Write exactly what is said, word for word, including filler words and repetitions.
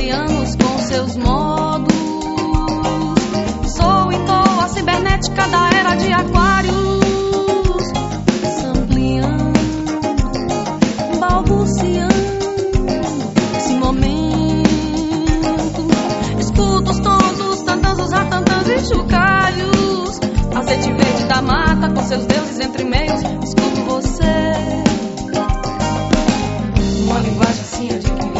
reptilianos com seus modos. Sou em toa a cibernética da era de Aquários, sampleando, balbuciando esse momento. Escuto os tons, os tantãs, os ratantãs e chocalhos. Azeite verde da mata com seus deuses entre meios. Escuto você, uma linguagem assim adquirida.